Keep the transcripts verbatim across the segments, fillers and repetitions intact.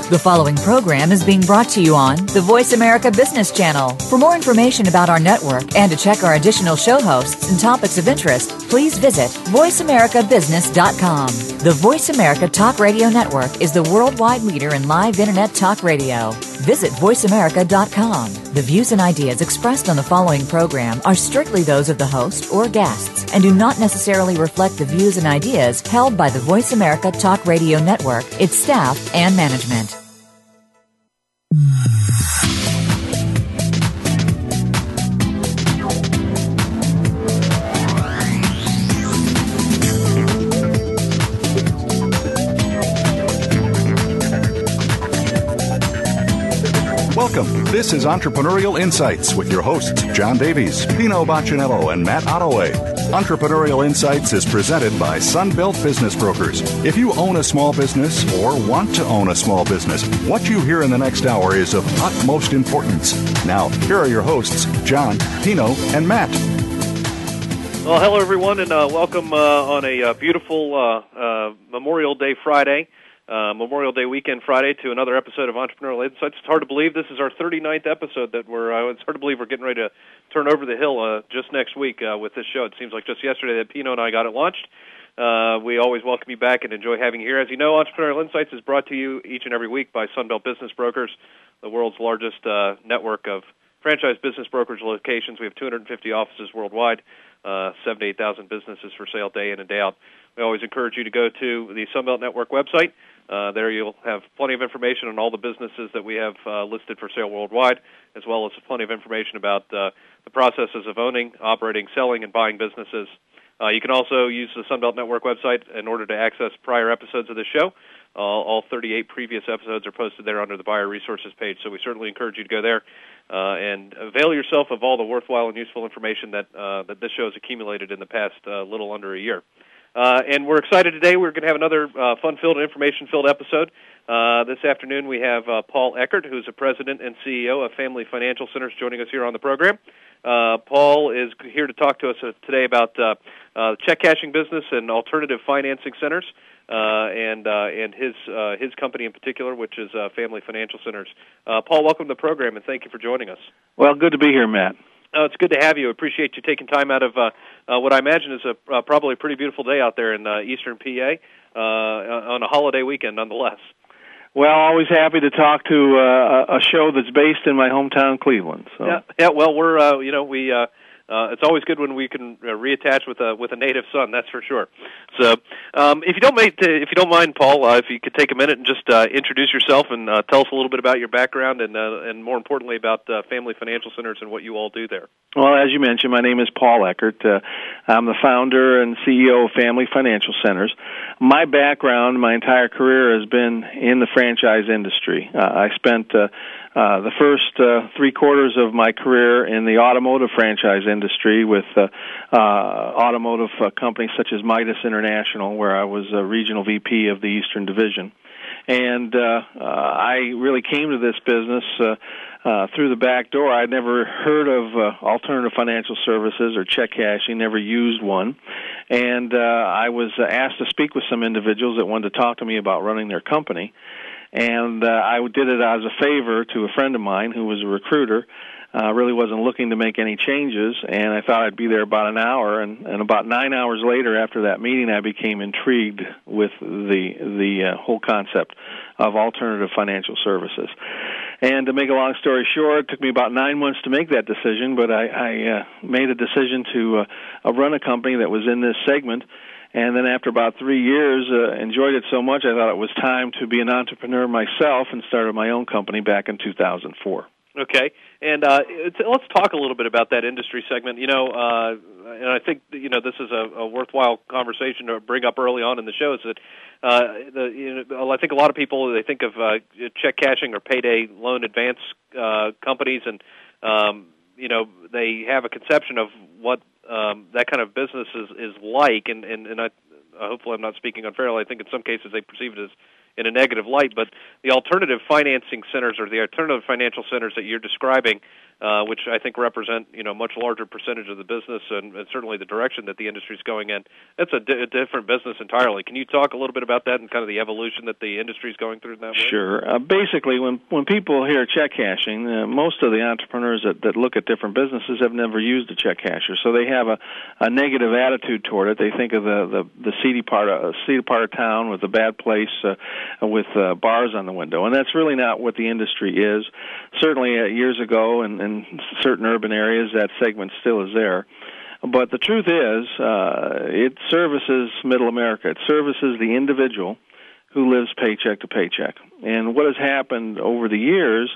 The following program is being brought to you on the Voice America Business Channel. For more information about our network and to check our additional show hosts and topics of interest, please visit voice america business dot com. The Voice America Talk Radio Network is the worldwide leader in live Internet talk radio. Visit voice america dot com. The views and ideas expressed on the following program are strictly those of the host or guests and do not necessarily reflect the views and ideas held by the Voice America Talk Radio Network, its staff, and management. Welcome. This is Entrepreneurial Insights with your hosts, John Davies, Pino Boccinello, and Matt Ottaway. Entrepreneurial Insights is presented by Sunbelt Business Brokers. If you own a small business or want to own a small business, what you hear in the next hour is of utmost importance. Now, here are your hosts, John, Pino, and Matt. Well, hello, everyone, and uh, welcome uh, on a uh, beautiful uh, uh, Memorial Day Friday. Uh, Memorial Day weekend Friday to another episode of Entrepreneurial Insights. It's hard to believe this is our thirty-ninth episode that we're, uh, it's hard to believe we're getting ready to turn over the hill uh, just next week uh, with this show. It seems like just yesterday that Pino and I got it launched. Uh, we always welcome you back and enjoy having you here. As you know, Entrepreneurial Insights is brought to you each and every week by Sunbelt Business Brokers, the world's largest uh, network of franchise business brokerage locations. We have two hundred fifty offices worldwide, uh, seven to eight thousand businesses for sale day in and day out. We always encourage you to go to the Sunbelt Network website. Uh, there you'll have plenty of information on all the businesses that we have uh, listed for sale worldwide, as well as plenty of information about uh, the processes of owning, operating, selling, and buying businesses. Uh, you can also use the Sunbelt Network website in order to access prior episodes of this show. Uh, all thirty-eight previous episodes are posted there under the Buyer Resources page, so we certainly encourage you to go there uh, and avail yourself of all the worthwhile and useful information that, uh, that this show has accumulated in the past uh, little under a year. Uh, and we're excited today. We're going to have another uh, fun-filled and information-filled episode. Uh, this afternoon we have uh, Paul Eckert, who's the president and C E O of Family Financial Centers, joining us here on the program. Uh, Paul is here to talk to us uh, today about uh, uh, check cashing business and alternative financing centers, uh, and uh, and his uh, his company in particular, which is uh, Family Financial Centers. Uh, Paul, welcome to the program, and thank you for joining us. Well, good to be here, Matt. Uh, it's good to have you. Appreciate you taking time out of uh, uh, what I imagine is a uh, probably a pretty beautiful day out there in uh, eastern P A uh, on a holiday weekend, nonetheless. Well, always happy to talk to uh, a show that's based in my hometown, Cleveland. So. Yeah, yeah. Well, we're uh, you know we. Uh, Uh, it's always good when we can uh, reattach with a with a native son. That's for sure. So, um, if you don't make, if you don't mind, Paul, uh, if you could take a minute and just uh, introduce yourself and uh, tell us a little bit about your background and uh, and more importantly about uh, Family Financial Centers and what you all do there. Well, as you mentioned, my name is Paul Eckert. Uh, I'm the founder and C E O of Family Financial Centers. My background, my entire career has been in the franchise industry. Uh, I spent uh, Uh, the first uh, three quarters of my career in the automotive franchise industry with uh, uh, automotive uh, companies such as Midas International, where I was a regional V P of the Eastern Division. And uh, uh, I really came to this business uh, uh, through the back door. I'd never heard of uh, alternative financial services or check cashing, never used one. And uh, I was asked to speak with some individuals that wanted to talk to me about running their company. And uh, I did it as a favor to a friend of mine who was a recruiter, uh, really wasn't looking to make any changes, and I thought I'd be there about an hour. And, and about nine hours later after that meeting, I became intrigued with the, the uh, whole concept of alternative financial services. And to make a long story short, it took me about nine months to make that decision, but I, I uh, made a decision to uh, run a company that was in this segment. And then after about three years, uh, enjoyed it so much, I thought it was time to be an entrepreneur myself and started my own company back in two thousand four. Okay. And uh, let's talk a little bit about that industry segment. You know, uh, and I think, you know, this is a, a worthwhile conversation to bring up early on in the show, is that uh, the, you know, I think a lot of people, they think of uh, check cashing or payday loan advance uh, companies, and, um, you know, they have a conception of what Um, that kind of business is, is like, and, and, and I, uh, hopefully I'm not speaking unfairly. I think in some cases they perceive it as in a negative light, but the alternative financing centers or the alternative financial centers that you're describing uh, which I think represent, you know, much larger percentage of the business and, and certainly the direction that the industry is going in. It's a, di- a different business entirely. Can you talk a little bit about that and kind of the evolution that the industry is going through in that way? Sure. Uh, basically, when when people hear check cashing, uh, most of the entrepreneurs that, that look at different businesses have never used a check casher, so they have a, a negative attitude toward it. They think of the the, the seedy part of seedy part of town with a bad place uh, with uh, bars on the window, and that's really not what the industry is. Certainly, uh, years ago, in, in certain urban areas, that segment still is there. But the truth is, uh, it services middle America. It services the individual who lives paycheck to paycheck. And what has happened over the years,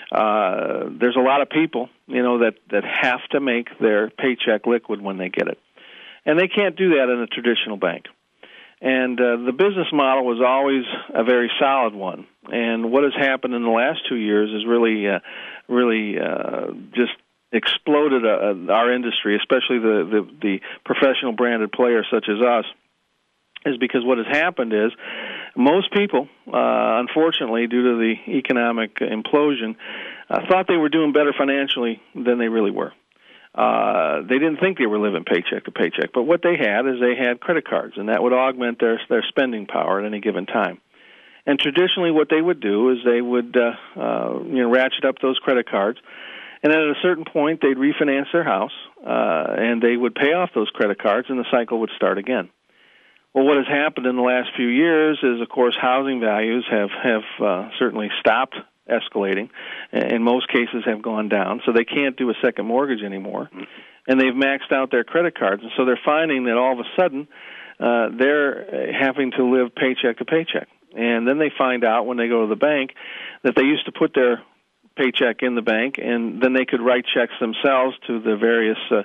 uh, there's a lot of people, you know, that, that have to make their paycheck liquid when they get it. And they can't do that in a traditional bank. And uh, the business model was always a very solid one. And what has happened in the last two years is really, uh, really uh, just exploded uh, our industry, especially the, the, the professional branded players such as us, is because what has happened is most people, uh, unfortunately, due to the economic implosion, uh, thought they were doing better financially than they really were. Uh, they didn't think they were living paycheck to paycheck, but what they had is they had credit cards, and that would augment their their spending power at any given time. And traditionally, what they would do is they would uh, uh, you know ratchet up those credit cards, and then at a certain point, they'd refinance their house, uh, and they would pay off those credit cards, and the cycle would start again. Well, what has happened in the last few years is, of course, housing values have have uh, certainly stopped escalating, and in most cases have gone down, so they can't do a second mortgage anymore, and they've maxed out their credit cards, and so they're finding that all of a sudden uh, they're having to live paycheck to paycheck. And then they find out when they go to the bank that they used to put their paycheck in the bank, and then they could write checks themselves to the various, uh,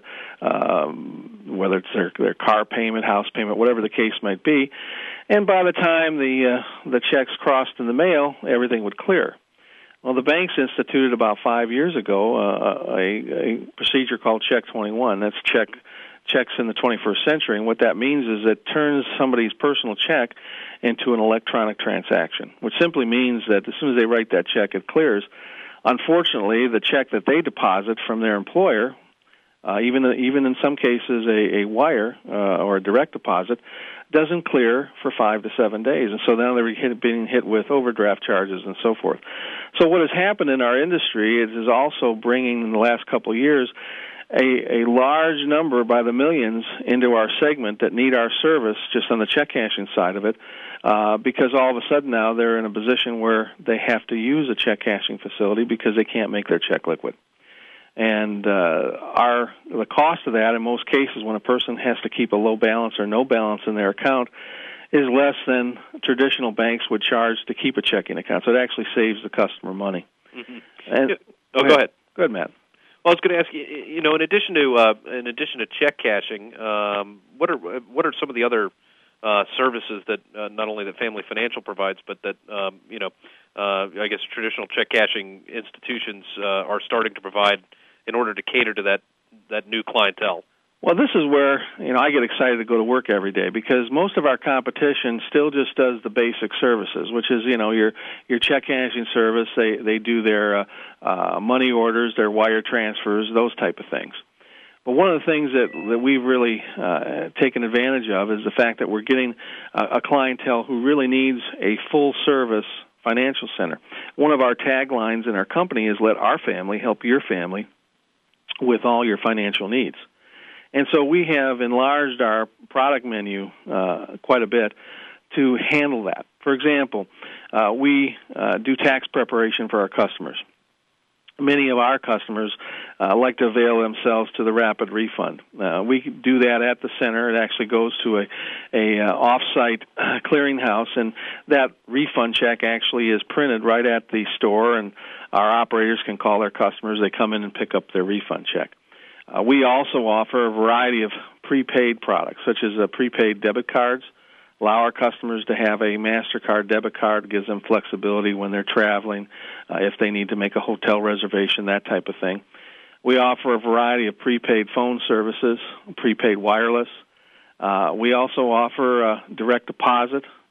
um, whether it's their, their car payment, house payment, whatever the case might be, and by the time the uh, the checks crossed in the mail, everything would clear. Well, the banks instituted about five years ago uh, a, a procedure called Check twenty-one. That's check checks in the twenty-first century, and what that means is it turns somebody's personal check into an electronic transaction, which simply means that as soon as they write that check, it clears. Unfortunately, the check that they deposit from their employer, uh, even even in some cases a, a wire uh, or a direct deposit, doesn't clear for five to seven days. And so now they're hit, being hit with overdraft charges and so forth. So what has happened in our industry is, is also bringing, in the last couple of years, a, a large number by the millions into our segment that need our service just on the check cashing side of it, uh, because all of a sudden now they're in a position where they have to use a check cashing facility because they can't make their check liquid. And uh, our the cost of that in most cases when a person has to keep a low balance or no balance in their account is less than traditional banks would charge to keep a checking account. So it actually saves the customer money. Mm-hmm. And, yeah. Oh, go ahead. Go ahead, Matt. Well, I was going to ask you, you know, in addition to uh, in addition to check cashing, um, what are what are some of the other uh, services that uh, not only that Family Financial provides, but that um, you know, uh, I guess traditional check cashing institutions uh, are starting to provide in order to cater to that that new clientele? Well, this is where, you know, I get excited to go to work every day because most of our competition still just does the basic services, which is, you know, your your check cashing service. They they do their uh, uh, money orders, their wire transfers, those type of things. But one of the things that, that we've really uh, taken advantage of is the fact that we're getting a, a clientele who really needs a full-service financial center. One of our taglines in our company is let our family help your family with all your financial needs. And so we have enlarged our product menu uh, quite a bit to handle that. For example, uh, we uh, do tax preparation for our customers. Many of our customers uh, like to avail themselves to the rapid refund. Uh, we do that at the center. It actually goes to a, a uh, off-site uh, clearinghouse, and that refund check actually is printed right at the store, and our operators can call their customers. They come in and pick up their refund check. Uh, we also offer a variety of prepaid products, such as uh, prepaid debit cards, allow our customers to have a MasterCard debit card, gives them flexibility when they're traveling, uh, if they need to make a hotel reservation, that type of thing. We offer a variety of prepaid phone services, prepaid wireless. Uh, we also offer uh, direct deposit,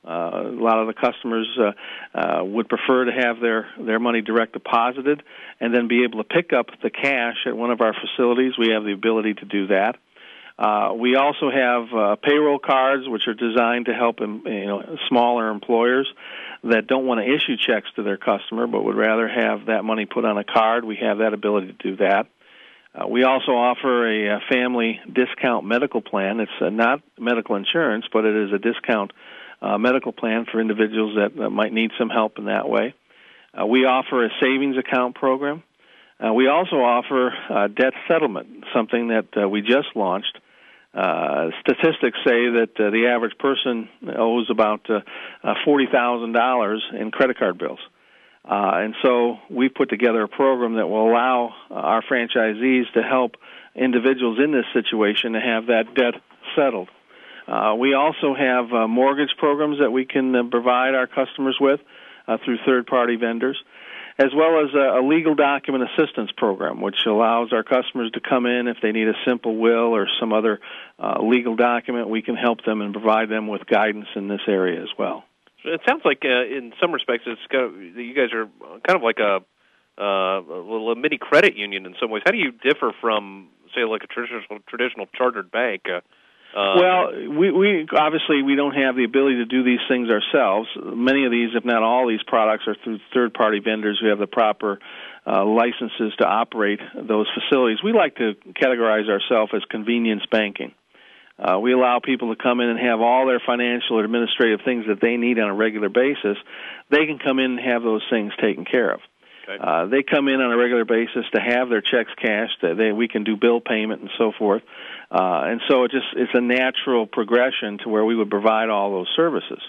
Uh, a lot of the customers uh, uh, would prefer to have their, their money direct deposited and then be able to pick up the cash at one of our facilities. We have the ability to do that. Uh, we also have uh, payroll cards, which are designed to help um, you know, smaller employers that don't want to issue checks to their customer but would rather have that money put on a card. We have that ability to do that. Uh, we also offer a, a family discount medical plan. It's uh, not medical insurance, but it is a discount uh, medical plan for individuals that uh, might need some help in that way. Uh, we offer a savings account program. Uh, we also offer uh, debt settlement, something that uh, we just launched. Uh, statistics say that uh, the average person owes about uh, uh, forty thousand dollars in credit card bills. Uh, and so we put together a program that will allow our franchisees to help individuals in this situation to have that debt settled. Uh, we also have uh, mortgage programs that we can uh, provide our customers with uh, through third-party vendors, as well as a, a legal document assistance program, which allows our customers to come in if they need a simple will or some other uh, legal document. We can help them and provide them with guidance in this area as well. It sounds like, uh, in some respects, it's kind of, you guys are kind of like a, uh, a little a mini credit union in some ways. How do you differ from, say, like a traditional traditional chartered bank? Uh, uh, well, we, we obviously we don't have the ability to do these things ourselves. Many of these, if not all these products, are through third-party vendors who have the proper uh, licenses to operate those facilities. We like to categorize ourselves as convenience banking. Uh, we allow people to come in and have all their financial or administrative things that they need on a regular basis. They can come in and have those things taken care of. Okay. Uh, they come in on a regular basis to have their checks cashed. They, we can do bill payment and so forth. Uh, and so it just it's a natural progression to where we would provide all those services.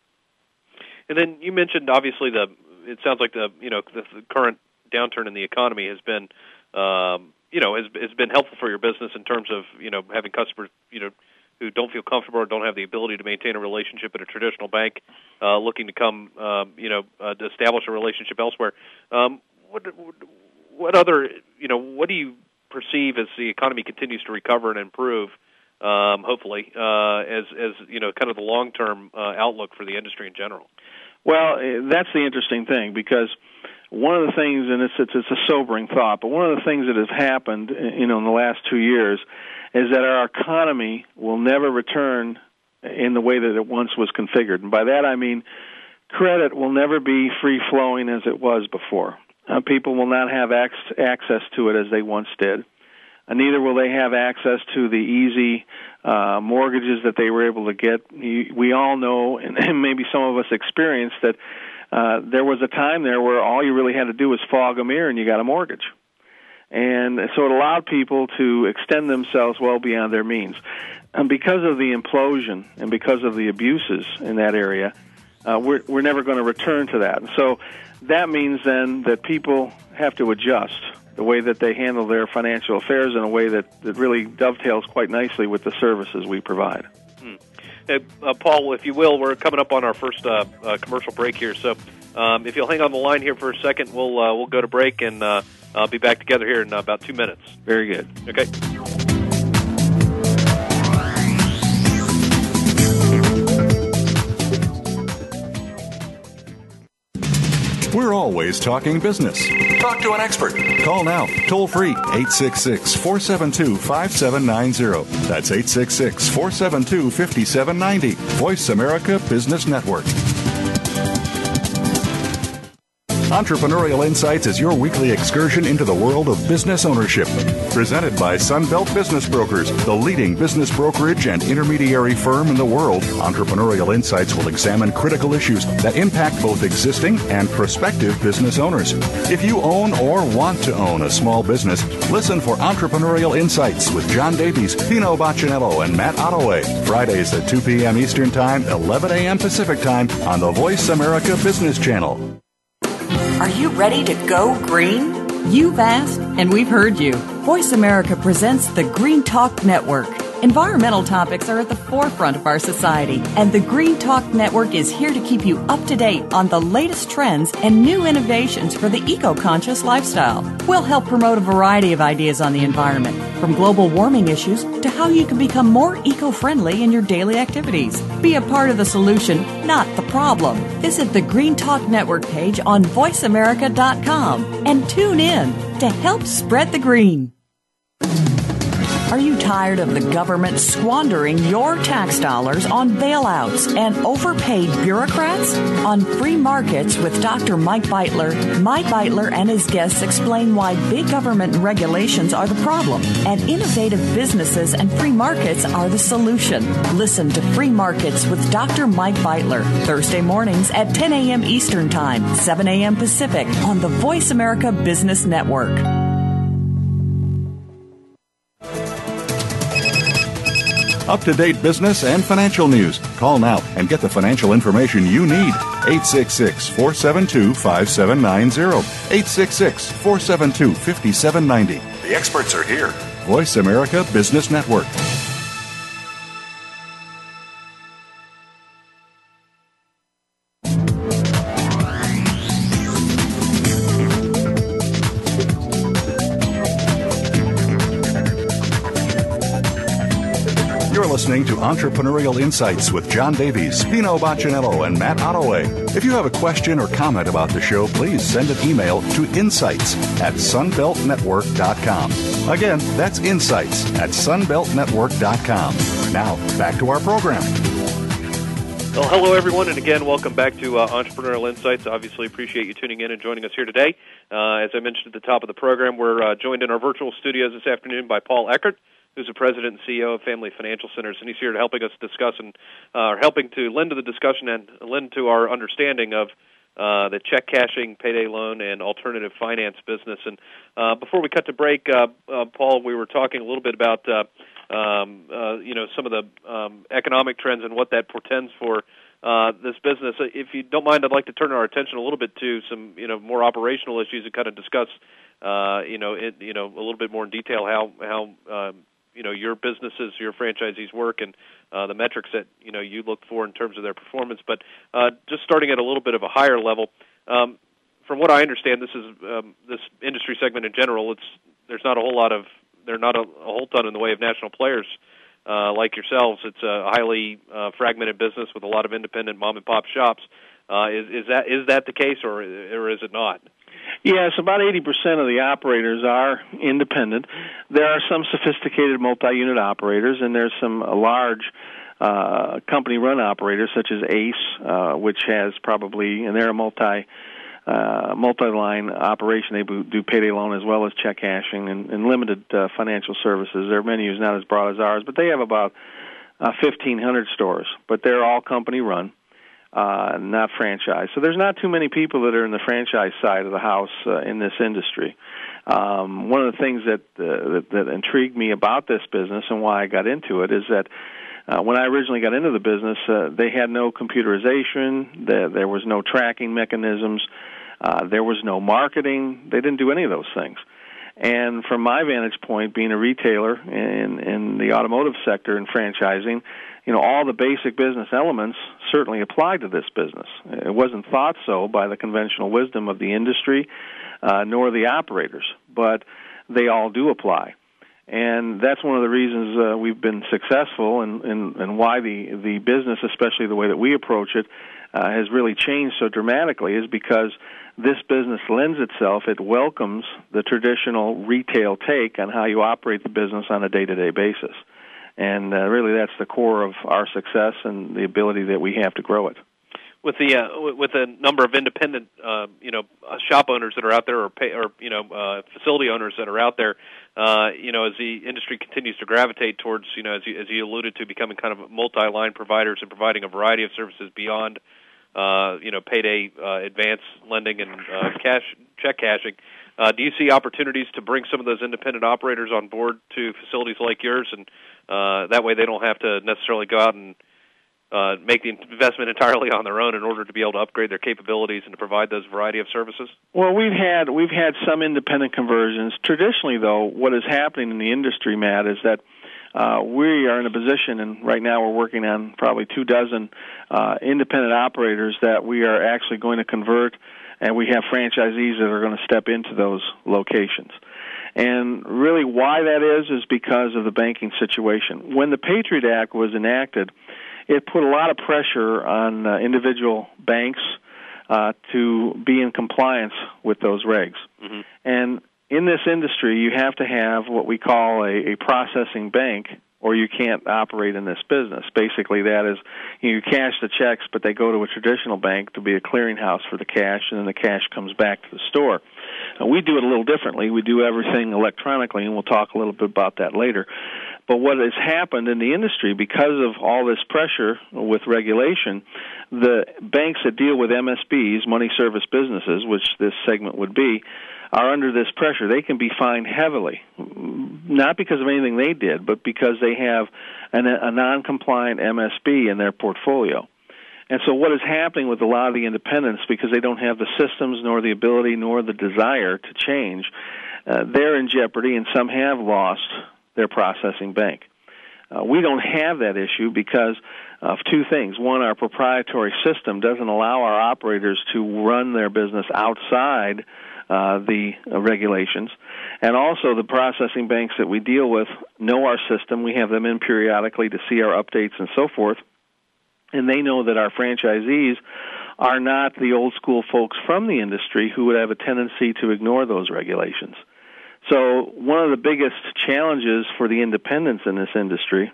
And then you mentioned, obviously, the it sounds like the you know the, the current downturn in the economy has been um, you know has, has been helpful for your business in terms of you know having customers you know who don't feel comfortable or don't have the ability to maintain a relationship at a traditional bank, uh, looking to come um, you know uh, to establish a relationship elsewhere. Um, what what other you know what do you perceive as the economy continues to recover and improve, um, hopefully, uh, as, as you know, kind of the long-term uh, outlook for the industry in general? Well, that's the interesting thing, because one of the things, and it's, it's, it's a sobering thought, but one of the things that has happened, you know, in the last two years is that our economy will never return in the way that it once was configured. And by that I mean credit will never be free-flowing as it was before. Uh, people will not have ac- access to it as they once did. Uh, neither will they have access to the easy uh, mortgages that they were able to get. We all know, and maybe some of us experienced, that uh, there was a time there where all you really had to do was fog a mirror and you got a mortgage. And so it allowed people to extend themselves well beyond their means. And because of the implosion and because of the abuses in that area, uh, we're, we're never going to return to that. And so that means then that people have to adjust the way that they handle their financial affairs in a way that, that really dovetails quite nicely with the services we provide. Hmm. Hey, uh, Paul, if you will, we're coming up on our first uh, uh, commercial break here, so um, if you'll hang on the line here for a second, we'll uh, we'll go to break and uh, I'll be back together here in uh, about two minutes. Very good. Okay. We're always talking business. Talk to an expert. Call now, toll free, eight six six, four seven two, five seven nine zero. That's eight six six, four seven two, five seven nine zero. Voice America Business Network. Entrepreneurial Insights is your weekly excursion into the world of business ownership. Presented by Sunbelt Business Brokers, the leading business brokerage and intermediary firm in the world, Entrepreneurial Insights will examine critical issues that impact both existing and prospective business owners. If you own or want to own a small business, listen for Entrepreneurial Insights with John Davies, Pino Baccinello, and Matt Ottaway. Fridays at two p.m. Eastern Time, eleven a.m. Pacific Time on the Voice America Business Channel. Are you ready to go green? You've asked, and we've heard you. Voice America presents the Green Talk Network. Environmental topics are at the forefront of our society, and the Green Talk Network is here to keep you up to date on the latest trends and new innovations for the eco-conscious lifestyle. We'll help promote a variety of ideas on the environment, from global warming issues to how you can become more eco-friendly in your daily activities. Be a part of the solution, not the problem. Visit the Green Talk Network page on voice america dot com and tune in to help spread the green. Are you tired of the government squandering your tax dollars on bailouts and overpaid bureaucrats? On Free Markets with Doctor Mike Beitler, Mike Beitler and his guests explain why big government regulations are the problem and innovative businesses and free markets are the solution. Listen to Free Markets with Doctor Mike Beitler, Thursday mornings at ten a.m. Eastern Time, seven a.m. Pacific on the Voice America Business Network. Up-to-date business and financial news. Call now and get the financial information you need. eight six six, four seven two, five seven nine zero. eight six six, four seven two, five seven nine zero. The experts are here. Voice America Business Network. Listening to Entrepreneurial Insights with John Davies, Pino Baccinello, and Matt Ottaway. If you have a question or comment about the show, please send an email to insights at sunbelt network dot com. Again, that's insights at sunbelt network dot com. Now, back to our program. Well, hello, everyone, and again, welcome back to uh, Entrepreneurial Insights. Obviously, appreciate you tuning in and joining us here today. Uh, as I mentioned at the top of the program, we're uh, joined in our virtual studios this afternoon by Paul Eckert, who's the president and C E O of Family Financial Centers, and he's here to helping us discuss and uh, helping to lend to the discussion and lend to our understanding of uh, the check cashing, payday loan, and alternative finance business. And uh, before we cut to break, uh, uh, Paul, we were talking a little bit about uh, um, uh, you know some of the um, economic trends and what that portends for uh, this business. If you don't mind, I'd like to turn our attention a little bit to some you know more operational issues and kind of discuss uh, you know it, you know a little bit more in detail how how um, you know, your businesses, your franchisees work and uh, the metrics that, you know, you look for in terms of their performance. But uh, just starting at a little bit of a higher level, um, from what I understand, this is um, this industry segment in general, it's there's not a whole lot of, there are not a, a whole ton in the way of national players uh, like yourselves. It's a highly uh, fragmented business with a lot of independent mom-and-pop shops. Uh, is, is that is that the case, or, or is it not? Yes, about eighty percent of the operators are independent. There are some sophisticated multi-unit operators, and there's some large uh, company-run operators, such as Ace, uh, which has probably, and they're a multi, uh, multi-line operation. They do payday loan as well as check cashing and, and limited uh, financial services. Their menu is not as broad as ours, but they have about uh, fifteen hundred stores, but they're all company-run. Uh, not franchise. So there's not too many people that are in the franchise side of the house uh, in this industry. Um, one of the things that, uh, that that intrigued me about this business and why I got into it is that uh, when I originally got into the business, uh, they had no computerization, there, there was no tracking mechanisms, uh, there was no marketing. They didn't do any of those things. And from my vantage point, being a retailer in, in the automotive sector and franchising, you know, all the basic business elements certainly apply to this business. It wasn't thought so by the conventional wisdom of the industry, uh, nor the operators, but they all do apply. And that's one of the reasons uh, we've been successful and, and, and why the, the business, especially the way that we approach it, uh, has really changed so dramatically is because this business lends itself, it welcomes the traditional retail take on how you operate the business on a day-to-day basis. And uh, really that's the core of our success and the ability that we have to grow it. With the uh, with a number of independent, uh, you know, shop owners that are out there, or pay, or you know, uh, facility owners that are out there, uh, you know, as the industry continues to gravitate towards, you know, as you, as you alluded to, becoming kind of multi-line providers and providing a variety of services beyond, uh, you know, payday, uh, advance lending and uh, cash check cashing. Uh, do you see opportunities to bring some of those independent operators on board to facilities like yours, and uh, that way they don't have to necessarily go out and Uh, make the investment entirely on their own in order to be able to upgrade their capabilities and to provide those variety of services? Well, we've had we've had some independent conversions. Traditionally, though, what is happening in the industry, Matt, is that uh, we are in a position, and right now we're working on probably two dozen uh, independent operators that we are actually going to convert, and we have franchisees that are going to step into those locations. And really why that is is because of the banking situation. When the Patriot Act was enacted, it put a lot of pressure on uh, individual banks uh, to be in compliance with those regs. Mm-hmm. And in this industry, you have to have what we call a, a processing bank, or you can't operate in this business. Basically, that is, you, know, you cash the checks, but they go to a traditional bank to be a clearinghouse for the cash, and then the cash comes back to the store. Now, we do it a little differently. We do everything electronically, and we'll talk a little bit about that later. But what has happened in the industry, because of all this pressure with regulation, the banks that deal with M S Bs, money service businesses, which this segment would be, are under this pressure. They can be fined heavily, not because of anything they did, but because they have an, a non-compliant M S B in their portfolio. And so what is happening with a lot of the independents, because they don't have the systems nor the ability nor the desire to change, uh, they're in jeopardy, and some have lost their processing bank. Uh, we don't have that issue because of two things. One, our proprietary system doesn't allow our operators to run their business outside uh, the uh, regulations. And also the processing banks that we deal with know our system. We have them in periodically to see our updates and so forth. And they know that our franchisees are not the old-school folks from the industry who would have a tendency to ignore those regulations. So one of the biggest challenges for the independents in this industry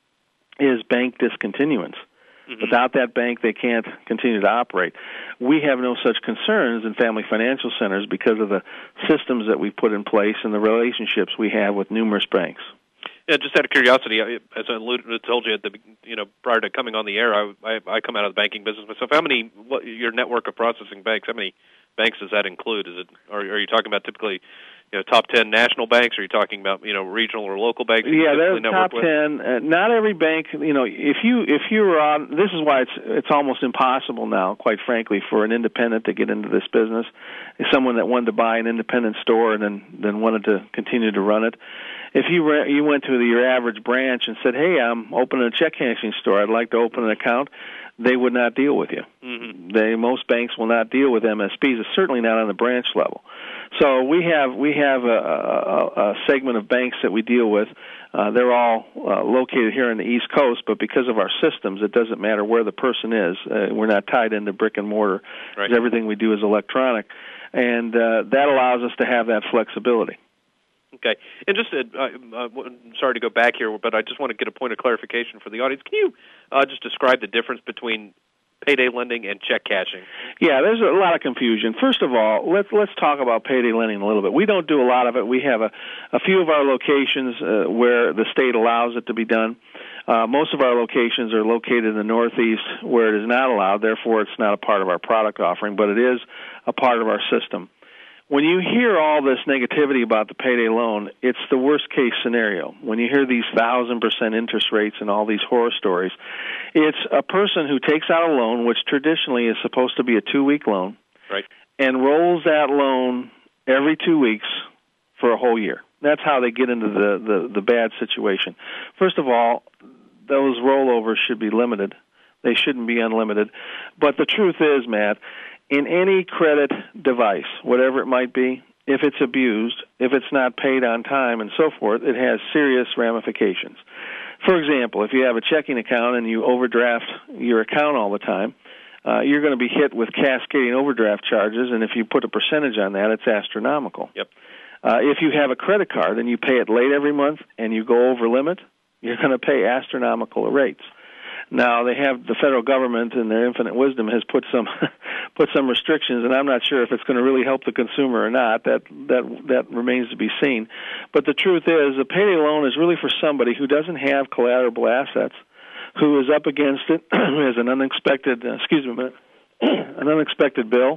is bank discontinuance. Mm-hmm. Without that bank, they can't continue to operate. We have no such concerns in Family Financial Centers because of the systems that we've put in place and the relationships we have with numerous banks. Yeah, just out of curiosity, as I alluded, told you at the you know prior to coming on the air, I, I, I come out of the banking business myself. How many what, your network of processing banks? How many banks does that include? Is it are, are you talking about typically you know top ten national banks? Or are you talking about you know regional or local banks? Yeah, they're top ten. Uh, not every bank. You know, if you if you were on, this is why it's it's almost impossible now, quite frankly, for an independent to get into this business. Someone that wanted to buy an independent store and then then wanted to continue to run it. If you re- you went to the, your average branch and said, "Hey, I'm opening a check cashing store. I'd like to open an account," they would not deal with you. Mm-hmm. They most banks will not deal with M S Bs. It's certainly not on the branch level. So we have we have a, a, a segment of banks that we deal with. Uh, they're all uh, located here on the East Coast, but because of our systems, it doesn't matter where the person is. Uh, we're not tied into brick and mortar. Right. Everything we do is electronic, and uh, that allows us to have that flexibility. Okay. And just, uh, uh, sorry to go back here, but I just want to get a point of clarification for the audience. Can you uh, just describe the difference between payday lending and check cashing? Yeah, there's a lot of confusion. First of all, let's let's talk about payday lending a little bit. We don't do a lot of it. We have a, a few of our locations uh, where the state allows it to be done. Uh, most of our locations are located in the Northeast where it is not allowed. Therefore, it's not a part of our product offering, but it is a part of our system. When you hear all this negativity about the payday loan, it's the worst-case scenario. When you hear these one thousand percent interest rates and all these horror stories, it's a person who takes out a loan, which traditionally is supposed to be a two-week loan, right, and rolls that loan every two weeks for a whole year. That's how they get into the, the, the bad situation. First of all, those rollovers should be limited. They shouldn't be unlimited. But the truth is, Matt, in any credit device, whatever it might be, if it's abused, if it's not paid on time and so forth, it has serious ramifications. For example, if you have a checking account and you overdraft your account all the time, uh, you're going to be hit with cascading overdraft charges, and if you put a percentage on that, it's astronomical. Yep. Uh, if you have a credit card and you pay it late every month and you go over limit, you're going to pay astronomical rates. Now, they have the federal government, in their infinite wisdom, has put some put some restrictions, and I'm not sure if it's going to really help the consumer or not. That that that remains to be seen. But the truth is, a payday loan is really for somebody who doesn't have collaterable assets, who is up against it, who has an unexpected, uh, excuse me a minute, an unexpected bill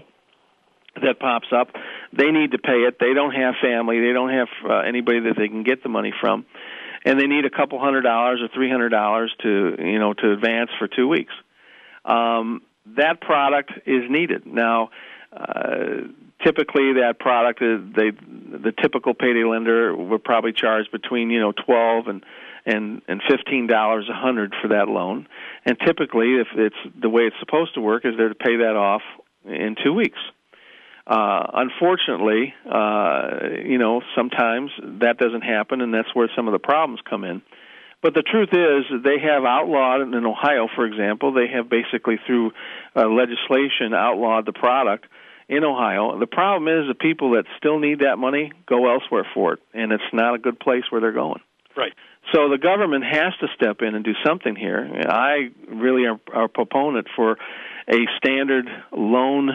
that pops up. They need to pay it. They don't have family. They don't have uh, anybody that they can get the money from. And they need a couple hundred dollars or three hundred dollars to, you know, to advance for two weeks. Um, that product is needed. Now, uh, typically that product is they the typical payday lender would probably charge between, you know, twelve and and and fifteen dollars a hundred for that loan. And typically, if it's the way it's supposed to work, is they're to pay that off in two weeks. Uh, unfortunately, uh, you know, sometimes that doesn't happen, and that's where some of the problems come in. But the truth is, they have outlawed, in Ohio, for example, they have basically through uh, legislation outlawed the product in Ohio. The problem is the people that still need that money go elsewhere for it, and it's not a good place where they're going. Right. So the government has to step in and do something here. I really am a proponent for a standard loan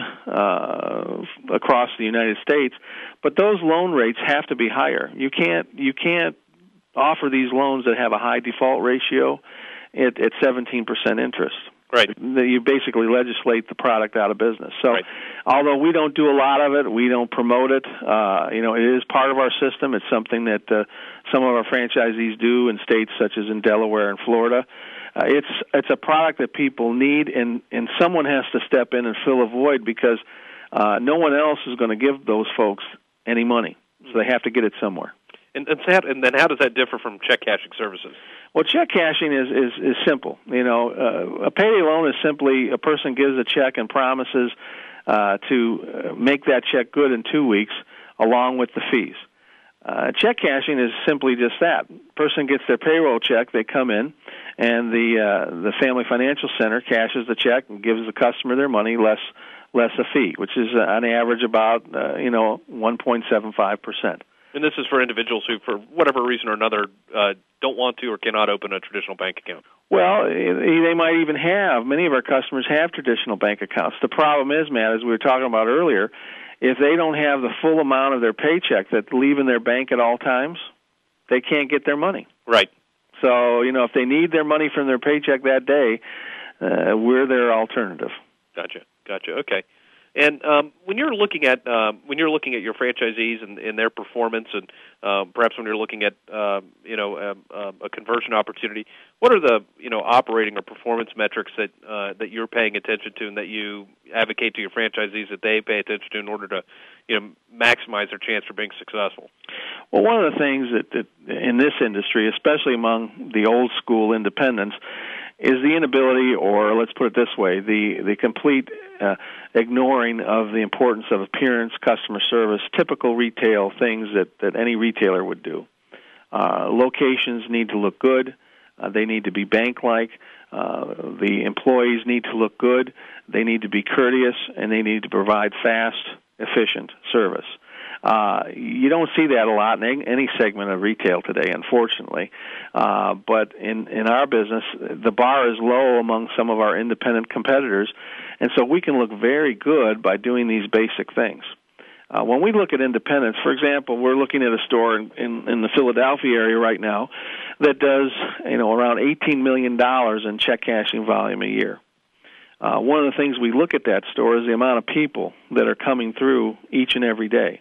uh, across the United States, but those loan rates have to be higher. You can't you can't offer these loans that have a high default ratio at, at seventeen percent interest. Right. You basically legislate the product out of business. So, right. Although we don't do a lot of it, we don't promote it. Uh, you know, it is part of our system. It's something that uh, some of our franchisees do in states such as in Delaware and Florida. Uh, it's it's a product that people need, and, and someone has to step in and fill a void because uh, no one else is going to give those folks any money. So they have to get it somewhere. And, and, and then how does that differ from check cashing services? Well, check cashing is, is, is simple. You know, uh, a payday loan is simply a person gives a check and promises uh, to uh, make that check good in two weeks along with the fees. Uh, check cashing is simply just that. Person gets their payroll check, they come in, and the uh, the Family Financial Center cashes the check and gives the customer their money less less a fee, which is uh, on average about uh, you know one point seven five percent. And this is for individuals who, for whatever reason or another, uh, don't want to or cannot open a traditional bank account. Well, they might even have. Many of our customers have traditional bank accounts. The problem is, Matt, as we were talking about earlier, if they don't have the full amount of their paycheck that's leaving their bank at all times, they can't get their money. Right. So, you know, if they need their money from their paycheck that day, uh, we're their alternative. Gotcha. Gotcha. Okay. And um, when you're looking at uh, when you're looking at your franchisees and, and their performance, and uh, perhaps when you're looking at uh, you know a, a conversion opportunity, what are the you know operating or performance metrics that uh, that you're paying attention to, and that you advocate to your franchisees that they pay attention to in order to you know maximize their chance for being successful? Well, one of the things that, that in this industry, especially among the old school independents, is the inability, or let's put it this way, the, the complete uh, ignoring of the importance of appearance, customer service, typical retail things that, that any retailer would do. Uh, locations need to look good. Uh, they need to be bank-like. Uh, the employees need to look good. They need to be courteous, and they need to provide fast, efficient service. Uh, you don't see that a lot in any segment of retail today, unfortunately. Uh, but in, in our business, the bar is low among some of our independent competitors, and so we can look very good by doing these basic things. Uh, when we look at independents, for example, we're looking at a store in, in, in the Philadelphia area right now that does, you know, around eighteen million dollars in check cashing volume a year. Uh, one of the things we look at that store is the amount of people that are coming through each and every day.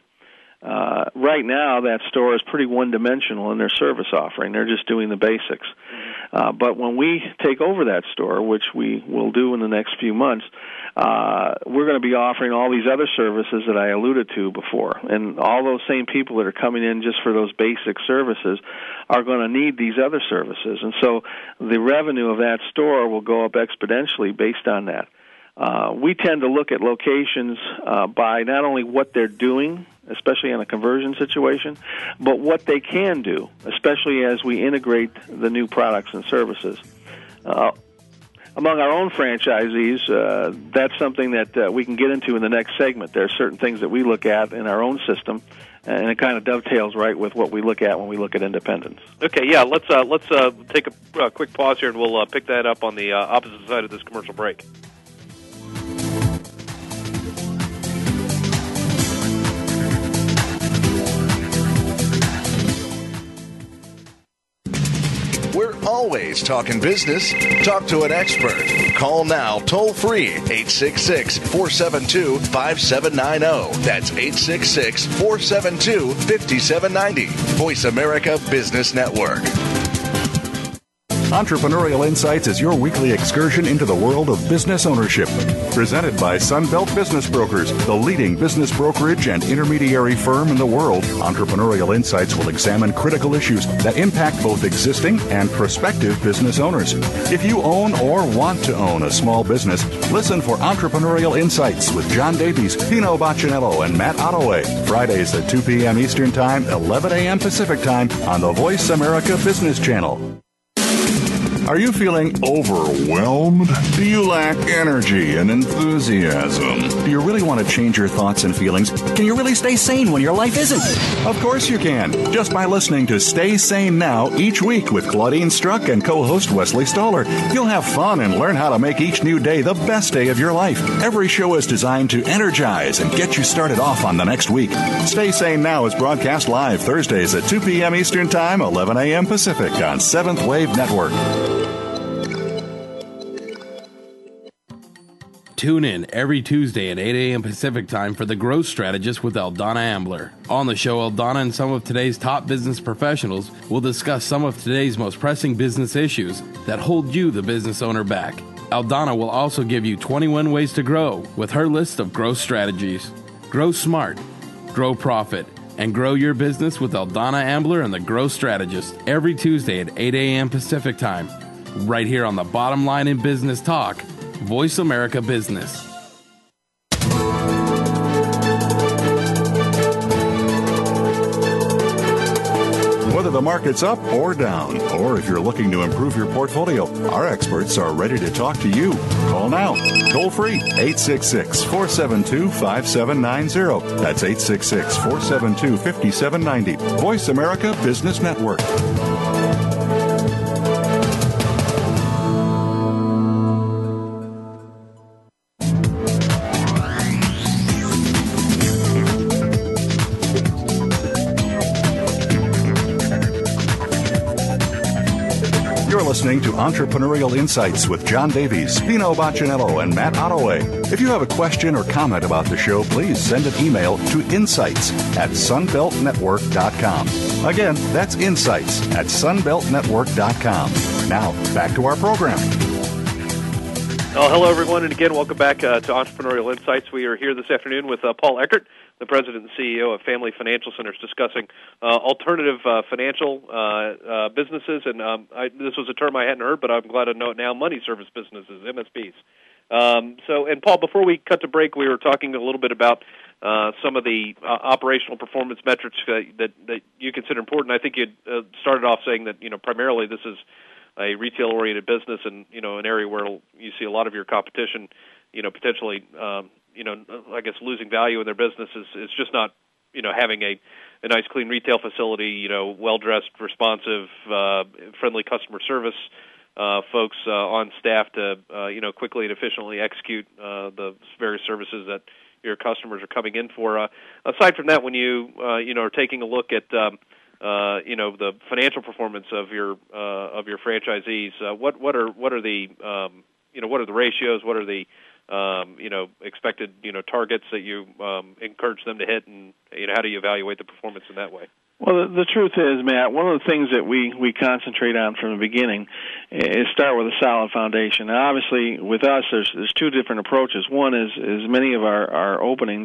Uh, right now, that store is pretty one-dimensional in their service offering. They're just doing the basics. Uh, but when we take over that store, which we will do in the next few months, uh, we're going to be offering all these other services that I alluded to before. And all those same people that are coming in just for those basic services are going to need these other services. And so the revenue of that store will go up exponentially based on that. Uh, we tend to look at locations uh, by not only what they're doing, especially in a conversion situation, but what they can do, especially as we integrate the new products and services. Uh, among our own franchisees, uh, that's something that uh, we can get into in the next segment. There are certain things that we look at in our own system, and it kind of dovetails right with what we look at when we look at independence. Okay, yeah, let's uh, let's uh, take a uh, quick pause here, and we'll uh, pick that up on the uh, opposite side of this commercial break. We're always talking business. Talk to an expert. Call now toll free eight six six, four seven two, five seven nine zero. That's eight six six, four seven two, five seven nine zero. Voice America Business Network. Entrepreneurial Insights is your weekly excursion into the world of business ownership. Presented by Sunbelt Business Brokers, the leading business brokerage and intermediary firm in the world, Entrepreneurial Insights will examine critical issues that impact both existing and prospective business owners. If you own or want to own a small business, listen for Entrepreneurial Insights with John Davies, Pino Baccinello, and Matt Ottaway. Fridays at two p.m. Eastern Time, eleven a.m. Pacific Time on the Voice America Business Channel. Are you feeling overwhelmed? Do you lack energy and enthusiasm? Do you really want to change your thoughts and feelings? Can you really stay sane when your life isn't? Of course you can, just by listening to Stay Sane Now each week with Claudine Struck and co-host Wesley Stoller. You'll have fun and learn how to make each new day the best day of your life. Every show is designed to energize and get you started off on the next week. Stay Sane Now is broadcast live Thursdays at two p.m. Eastern Time, eleven a.m. Pacific on Seventh Wave Network. Tune in every Tuesday at eight a.m. Pacific Time for The Growth Strategist with Eldana Ambler. On the show, Eldana and some of today's top business professionals will discuss some of today's most pressing business issues that hold you, the business owner, back. Eldana will also give you twenty-one ways to grow with her list of growth strategies. Grow smart, grow profit, and grow your business with Eldana Ambler and The Growth Strategist every Tuesday at eight a.m. Pacific Time, right here on the Bottom Line in Business Talk, Voice America Business. Whether the market's up or down, or if you're looking to improve your portfolio, our experts are ready to talk to you. Call now. Toll free, eight six six, four seven two, five seven nine zero. That's eight six six, four seven two, five seven nine zero. Voice America Business Network. Listening to Entrepreneurial Insights with John Davies, Pino Baccinello, and Matt Ottaway. If you have a question or comment about the show, please send an email to insights at sunbelt network dot com. Again, that's insights at sunbelt network dot com. Now, back to our program. Oh, hello, everyone, and again, welcome back uh, to Entrepreneurial Insights. We are here this afternoon with uh, Paul Eckert, the president and C E O of Family Financial Centers, discussing uh, alternative uh, financial uh, uh, businesses. And um, I, this was a term I hadn't heard, but I'm glad to know it now, money service businesses, M S Bs. Um, so, and Paul, before we cut to break, we were talking a little bit about uh, some of the uh, operational performance metrics uh, that, that you consider important. I think you uh, started off saying that, you know, primarily this is a retail-oriented business and, you know, an area where you see a lot of your competition, you know, potentially, um, you know, I guess losing value in their business is, is just not, you know, having a, a nice, clean retail facility, you know, well-dressed, responsive, uh, friendly customer service uh, folks uh, on staff to, uh, you know, quickly and efficiently execute uh, the various services that your customers are coming in for. Uh, aside from that, when you, uh, you know, are taking a look at, um, Uh, you know, the financial performance of your uh, of your franchisees. Uh, what what are what are the um, you know what are the ratios? What are the um, you know expected you know targets that you um, encourage them to hit? And you know how do you evaluate the performance in that way? Well, the, the truth is, Matt, one of the things that we, we concentrate on from the beginning is start with a solid foundation. Now, obviously, with us, there's there's two different approaches. One is, is many of our, our openings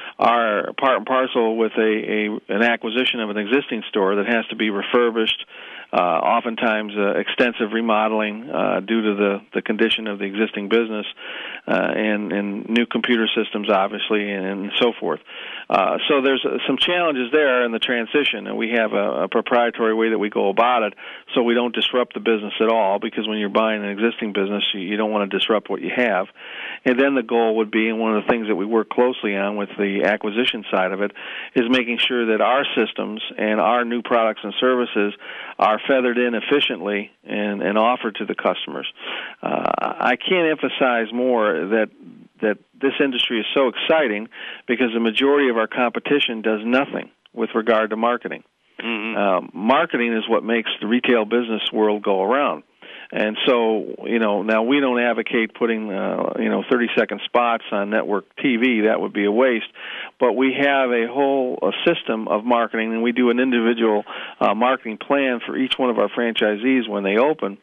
are part and parcel with a, a an acquisition of an existing store that has to be refurbished, uh, oftentimes uh, extensive remodeling uh, due to the, the condition of the existing business, uh, and, and new computer systems, obviously, and, and so forth. Uh, so there's uh, some challenges there in the transition, and we have a, a proprietary way that we go about it so we don't disrupt the business at all, because when you're buying an existing business, you, you don't want to disrupt what you have. And then the goal would be, and one of the things that we work closely on with the acquisition side of it, is making sure that our systems and our new products and services are feathered in efficiently and, and offered to the customers. Uh, I can't emphasize more that that this industry is so exciting because the majority of our competition does nothing with regard to marketing. Mm-hmm. Uh, marketing is what makes the retail business world go around. And so, you know, now we don't advocate putting, uh, you know, thirty-second spots on network T V. That would be a waste. But we have a whole a system of marketing, and we do an individual uh, marketing plan for each one of our franchisees when they open.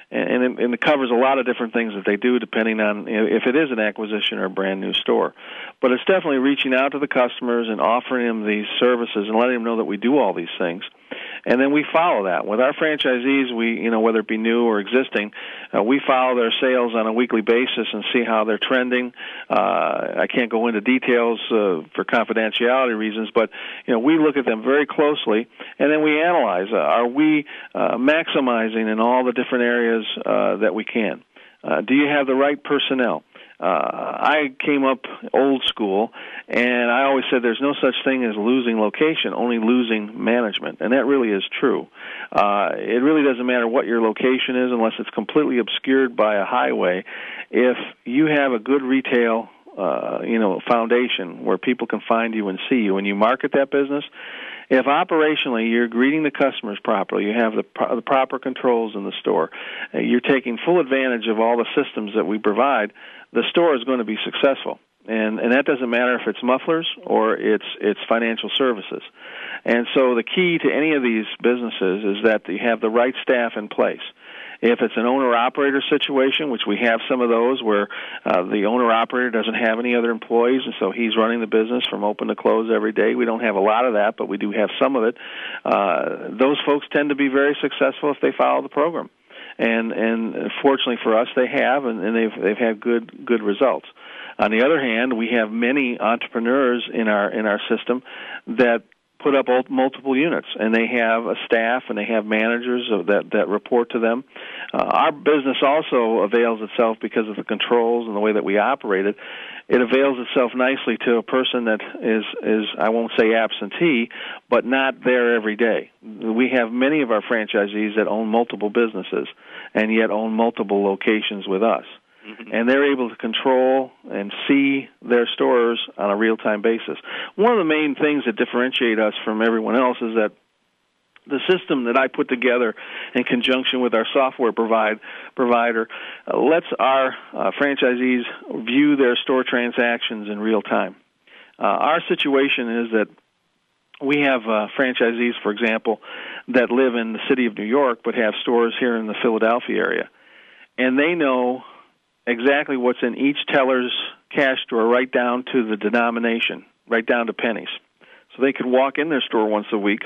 and it, and it covers a lot of different things that they do depending on if it is an acquisition or a brand new store. But it's definitely reaching out to the customers and offering them these services and letting them know that we do all these things. And then we follow that. With our franchisees, we, you know, whether it be new or existing, uh, we follow their sales on a weekly basis and see how they're trending. Uh, I can't go into details uh, for confidentiality reasons, but, you know, we look at them very closely, and then we analyze. Uh, are we uh, maximizing in all the different areas uh, that we can? Uh, do you have the right personnel? Uh, I came up old school, and I always said there's no such thing as losing location, only losing management, and that really is true. Uh, it really doesn't matter what your location is unless it's completely obscured by a highway. If you have a good retail uh, you know, foundation where people can find you and see you, and you market that business, if operationally you're greeting the customers properly, you have the, pro- the proper controls in the store, uh, you're taking full advantage of all the systems that we provide, the store is going to be successful. And and that doesn't matter if it's mufflers or it's it's financial services. And so the key to any of these businesses is that you have the right staff in place. If it's an owner-operator situation, which we have some of those where uh, the owner-operator doesn't have any other employees, and so he's running the business from open to close every day. We don't have a lot of that, but we do have some of it. Uh, those folks tend to be very successful if they follow the program. And and fortunately for us, they have, and, and they've they've had good good results. On the other hand, we have many entrepreneurs in our in our system that put up multiple units, and they have a staff and they have managers that that report to them. Uh, our business also avails itself, because of the controls and the way that we operate it, it avails itself nicely to a person that is, is I won't say absentee, but not there every day. We have many of our franchisees that own multiple businesses and yet own multiple locations with us. Mm-hmm. And they're able to control and see their stores on a real-time basis. One of the main things that differentiate us from everyone else is that the system that I put together in conjunction with our software provide, provider uh, lets our uh, franchisees view their store transactions in real time. Uh, our situation is that we have uh, franchisees, for example, that live in the city of New York but have stores here in the Philadelphia area. And they know exactly what's in each teller's cash drawer, right down to the denomination, right down to pennies. So they could walk in their store once a week,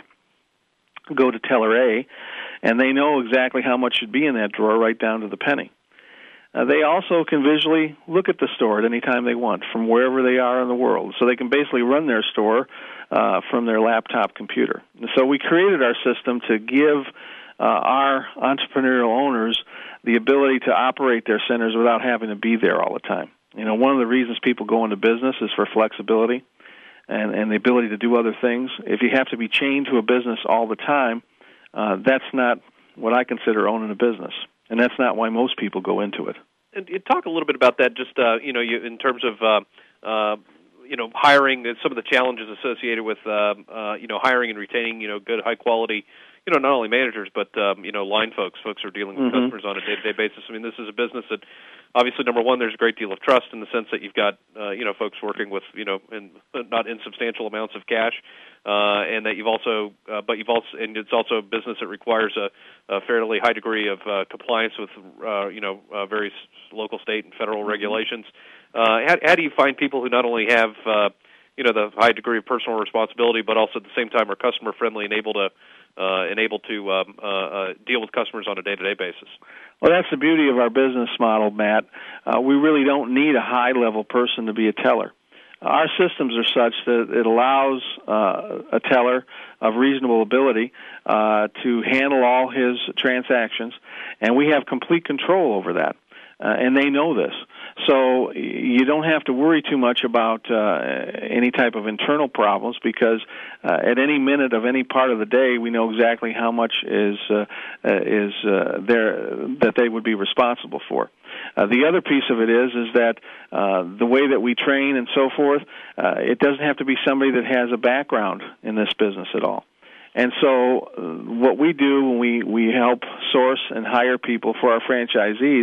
go to teller A, and they know exactly how much should be in that drawer, right down to the penny. Uh, they also can visually look at the store at any time they want from wherever they are in the world. So they can basically run their store uh, from their laptop computer. And so we created our system to give uh, our entrepreneurial owners the ability to operate their centers without having to be there all the time. You know, one of the reasons people go into business is for flexibility and, and the ability to do other things. If you have to be chained to a business all the time, uh, that's not what I consider owning a business, and that's not why most people go into it. And you talk a little bit about that, just uh, you know, you, in terms of uh, uh, you know, hiring, some of the challenges associated with uh, uh, you know, hiring and retaining, you know, good, high quality, you know, not only managers, but, um, you know, line folks, folks who are dealing with mm-hmm. customers on a day-to-day basis. I mean, this is a business that, obviously, number one, there's a great deal of trust in the sense that you've got, uh, you know, folks working with, you know, in, not insubstantial amounts of cash, uh, and that you've also, uh, but you've also, and it's also a business that requires a, a fairly high degree of uh, compliance with, uh, you know, uh, various local, state, and federal mm-hmm. regulations. Uh, how, how do you find people who not only have, uh, you know, the high degree of personal responsibility, but also at the same time are customer-friendly and able to, Uh, and able to um, uh, uh, deal with customers on a day-to-day basis? Well, that's the beauty of our business model, Matt. Uh, we really don't need a high-level person to be a teller. Our systems are such that it allows uh, a teller of reasonable ability uh, to handle all his transactions, and we have complete control over that. Uh, and they know this. So you don't have to worry too much about uh, any type of internal problems, because uh, at any minute of any part of the day, we know exactly how much is uh, is uh, there that they would be responsible for. Uh, the other piece of it is is that uh, the way that we train and so forth, uh, it doesn't have to be somebody that has a background in this business at all. And so uh, what we do when we, we help source and hire people for our franchisees,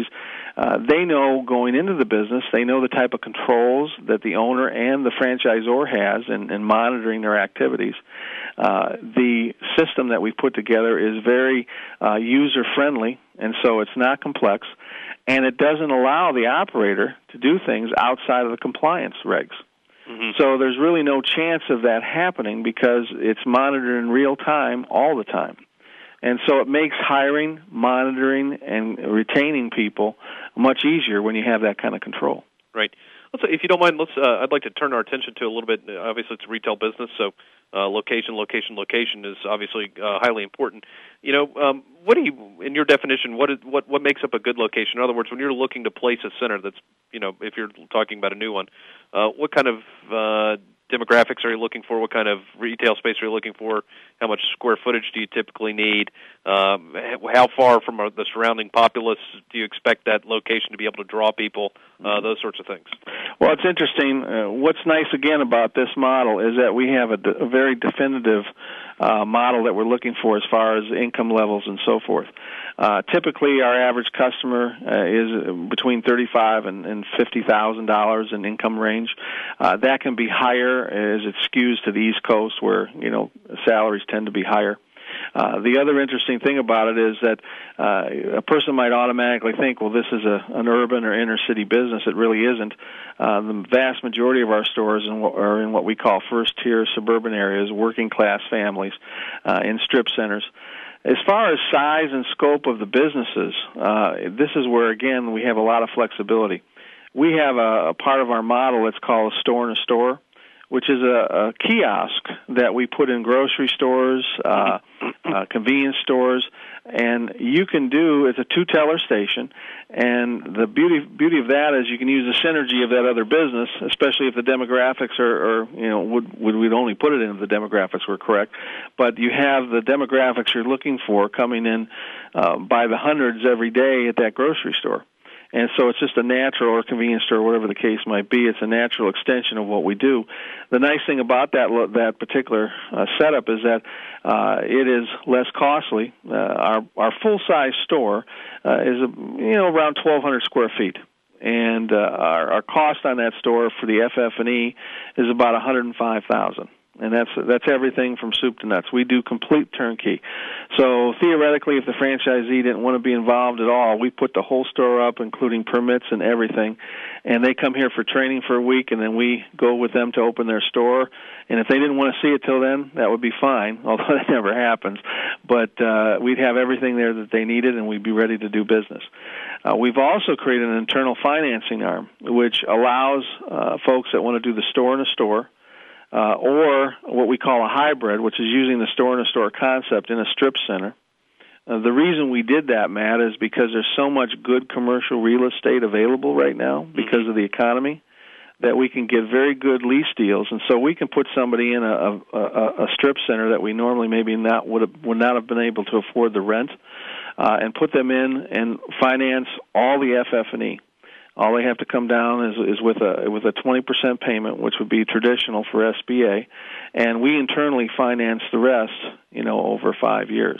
uh, they know going into the business, they know the type of controls that the owner and the franchisor has in, in monitoring their activities. Uh, the system that we put together is very uh, user-friendly, and so it's not complex, and it doesn't allow the operator to do things outside of the compliance regs. Mm-hmm. So there's really no chance of that happening because it's monitored in real time all the time. And so it makes hiring, monitoring, and retaining people much easier when you have that kind of control. Right. Let's, if you don't mind, let's. Uh, I'd like to turn our attention to a little bit. Obviously, it's a retail business, so uh, location, location, location is obviously uh, highly important. You know, um, what do you, in your definition, what is what what makes up a good location? In other words, when you're looking to place a center, that's, you know, if you're talking about a new one, uh, what kind of uh, demographics are you looking for? What kind of retail space are you looking for? How much square footage do you typically need? Um, how far from the surrounding populace do you expect that location to be able to draw people? Uh, those sorts of things. Well, it's interesting. Uh, what's nice, again, about this model is that we have a, de- a very definitive uh, model that we're looking for as far as income levels and so forth. Uh, typically, our average customer uh, is between thirty-five thousand dollars and fifty thousand dollars in income range. Uh, that can be higher as it skews to the East Coast, where, you know, salaries tend to be higher. Uh, the other interesting thing about it is that uh, a person might automatically think, well, this is a, an urban or inner city business. It really isn't. Uh, the vast majority of our stores in what, are in what we call first-tier suburban areas, working-class families, uh, in strip centers. As far as size and scope of the businesses, uh, this is where, again, we have a lot of flexibility. We have a, a part of our model that's called a store-in-a-store, which is a, a kiosk that we put in grocery stores, uh, uh, convenience stores, and you can do, it's a two-teller station, and the beauty beauty of that is you can use the synergy of that other business, especially if the demographics are, are you know, would, would we'd only put it in if the demographics were correct, but you have the demographics you're looking for coming in uh, by the hundreds every day at that grocery store. And so it's just a natural, or convenience store, whatever the case might be, it's a natural extension of what we do. The nice thing about that that particular uh, setup is that uh, it is less costly. Uh, our our full-size store uh, is a, you know around twelve hundred square feet. And uh, our, our cost on that store for the F F and E is about one hundred five thousand dollars. And that's that's everything from soup to nuts. We do complete turnkey. So theoretically, if the franchisee didn't want to be involved at all, we put the whole store up, including permits and everything. And they come here for training for a week, and then we go with them to open their store. And if they didn't want to see it till then, that would be fine, although that never happens. But uh, we'd have everything there that they needed, and we'd be ready to do business. Uh, we've also created an internal financing arm, which allows uh, folks that want to do the store-in-a-store, Uh, or what we call a hybrid, which is using the store-in-a-store concept in a strip center. Uh, the reason we did that, Matt, is because there's so much good commercial real estate available right now because of the economy that we can get very good lease deals, and so we can put somebody in a, a, a strip center that we normally maybe not would have, would not have been able to afford the rent, uh, and put them in and finance all the F F and E. All they have to come down is, is with a with a twenty percent payment, which would be traditional for S B A, and we internally finance the rest, you know, over five years.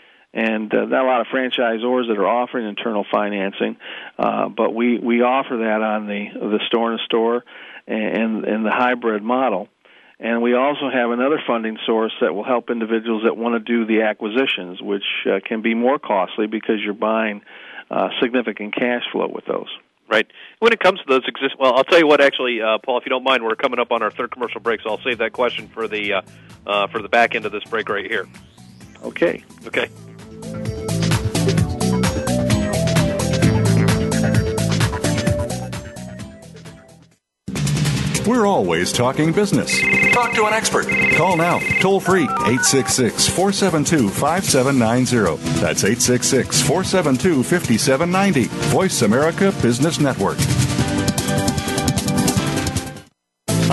And uh, not a lot of franchisors that are offering internal financing, uh, but we, we offer that on the the store-in-a-store and, and the hybrid model. And we also have another funding source that will help individuals that want to do the acquisitions, which uh, can be more costly because you're buying uh, significant cash flow with those. Right. When it comes to those exist, well, I'll tell you what. Actually, uh, Paul, if you don't mind, we're coming up on our third commercial break, so I'll save that question for the uh, uh, for the back end of this break right here. Okay. Okay. We're always talking business. Talk to an expert. Call now, toll free, eight six six, four seven two, five seven nine zero. That's eight six six, four seven two, five seven nine zero. Voice America Business Network.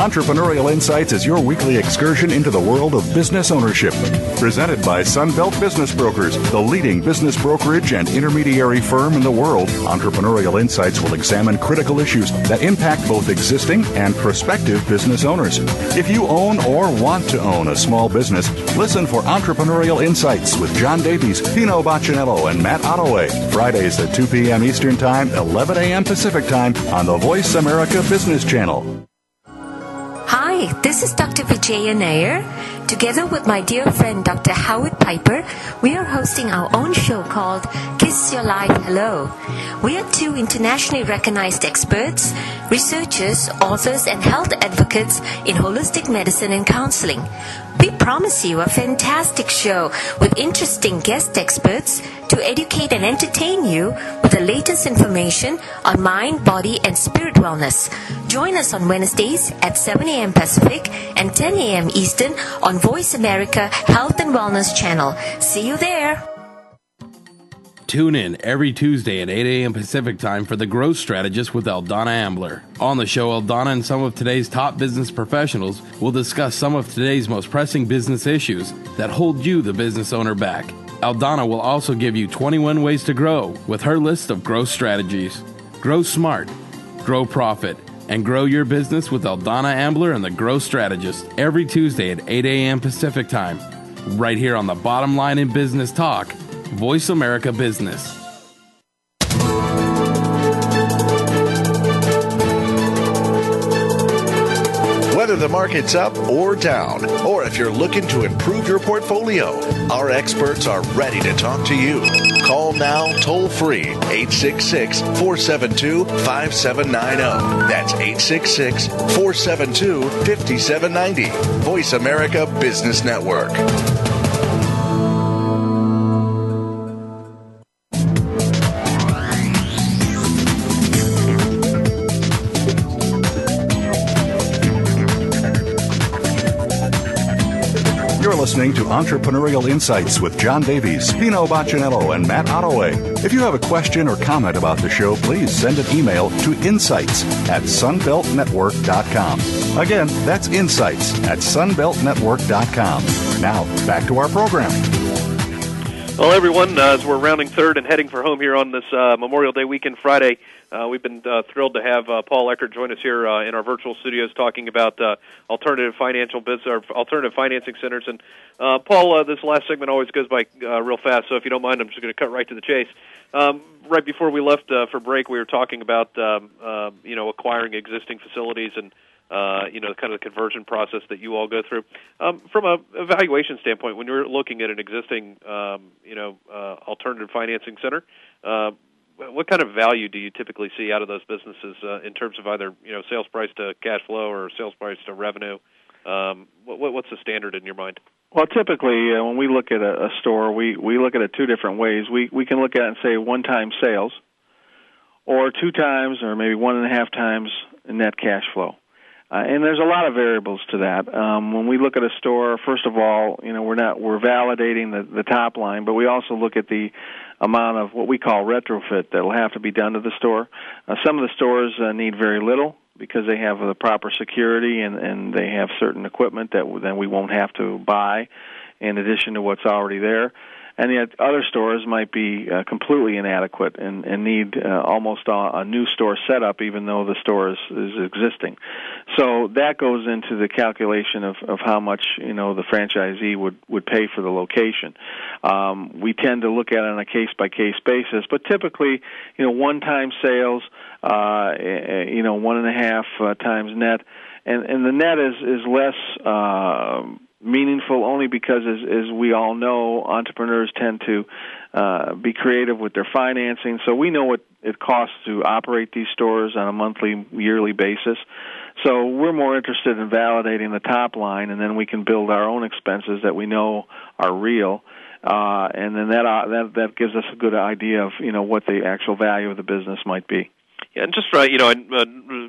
Entrepreneurial Insights is your weekly excursion into the world of business ownership. Presented by Sunbelt Business Brokers, the leading business brokerage and intermediary firm in the world, Entrepreneurial Insights will examine critical issues that impact both existing and prospective business owners. If you own or want to own a small business, listen for Entrepreneurial Insights with John Davies, Pino Baccinello, and Matt Ottaway. Fridays at two p.m. Eastern Time, eleven a.m. Pacific Time on the Voice America Business Channel. Hi, this is Doctor Vijaya Nair. Together with my dear friend Doctor Howard Piper, we are hosting our own show called Kiss Your Life Hello. We are two internationally recognized experts, researchers, authors, and health advocates in holistic medicine and counseling. We promise you a fantastic show with interesting guest experts to educate and entertain you with the latest information on mind, body, and spirit wellness. Join us on Wednesdays at seven a.m. Pacific and ten a.m. Eastern on Voice America Health and Wellness Channel. See you there. Tune in every Tuesday at eight a.m. Pacific Time for The Growth Strategist with Aldana Ambler. On the show, Aldana and some of today's top business professionals will discuss some of today's most pressing business issues that hold you, the business owner, back. Aldana will also give you twenty-one ways to grow with her list of growth strategies. Grow smart, grow profit, and grow your business with Aldana Ambler and The Growth Strategist every Tuesday at eight a.m. Pacific Time, right here on the Bottom Line in Business Talk, Voice America Business. Whether the market's up or down, or if you're looking to improve your portfolio, our experts are ready to talk to you. Call now toll free, eight six six, four seven two, five seven nine zero. That's eight six six, four seven two, five seven nine zero. Voice America Business Network. Listening to Entrepreneurial Insights with John Davies, Pino Baccinello, and Matt Ottaway. If you have a question or comment about the show, please send an email to insights at sunbelt network dot com. Again, that's insights at sunbelt network dot com. Now, back to our program. Well, everyone, uh, as we're rounding third and heading for home here on this uh, Memorial Day weekend Friday, uh, we've been uh, thrilled to have uh, Paul Eckert join us here uh, in our virtual studios talking about uh, alternative financial business or alternative financing centers. And uh, Paul, uh, this last segment always goes by uh, real fast, so if you don't mind, I'm just going to cut right to the chase. Um, right before we left uh, for break, we were talking about um, uh, you know acquiring existing facilities and Uh, you know, kind of the conversion process that you all go through. Um, from a evaluation standpoint, when you're looking at an existing, um, you know, uh, alternative financing center, uh, what kind of value do you typically see out of those businesses uh, in terms of either, you know, sales price to cash flow or sales price to revenue? Um, what, what's the standard in your mind? Well, typically, uh, when we look at a, a store, we, we look at it two different ways. We we can look at it and say one-time sales, or two times, or maybe one and a half times net cash flow. Uh, and there's a lot of variables to that. Um, when we look at a store, first of all, you know, we're not we're validating the, the top line, but we also look at the amount of what we call retrofit that will have to be done to the store. Uh, some of the stores uh, need very little because they have the proper security and, and they have certain equipment that then we won't have to buy in addition to what's already there. And yet other stores might be uh, completely inadequate and, and need uh, almost a, a new store setup, even though the store is, is existing. So that goes into the calculation of, of how much, you know, the franchisee would, would pay for the location. Um, we tend to look at it on a case-by-case basis, but typically, you know, one-time sales, uh, you know, one and a half uh, times net, and, and the net is, is less uh meaningful only because, as, as we all know, entrepreneurs tend to uh, be creative with their financing. So we know what it costs to operate these stores on a monthly, yearly basis. So we're more interested in validating the top line, and then we can build our own expenses that we know are real. Uh, and then that, uh, that that gives us a good idea of, you know, what the actual value of the business might be. Yeah, and just right, you know, uh,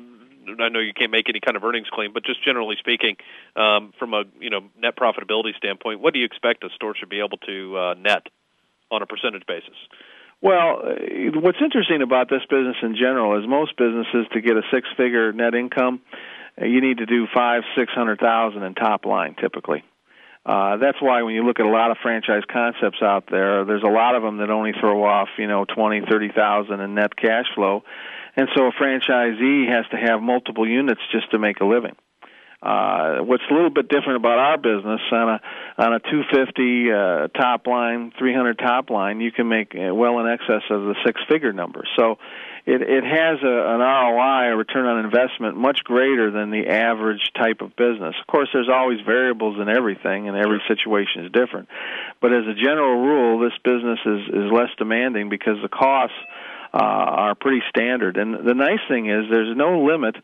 I know you can't make any kind of earnings claim, but just generally speaking, um, from a you know net profitability standpoint, what do you expect a store should be able to uh, net on a percentage basis? Well, what's interesting about this business in general is most businesses, to get a six-figure net income, you need to do five, six hundred thousand in top line typically. Uh, that's why when you look at a lot of franchise concepts out there, there's a lot of them that only throw off, you know, twenty, thirty thousand in net cash flow, and so a franchisee has to have multiple units just to make a living. Uh, what's a little bit different about our business, on a on a two hundred fifty uh, top line, three hundred top line, you can make well in excess of the six-figure number. So it it has a, an R O I, a return on investment, much greater than the average type of business. Of course, there's always variables in everything, and every situation is different. But as a general rule, this business is, is less demanding because the costs uh, are pretty standard. And the nice thing is there's no limit.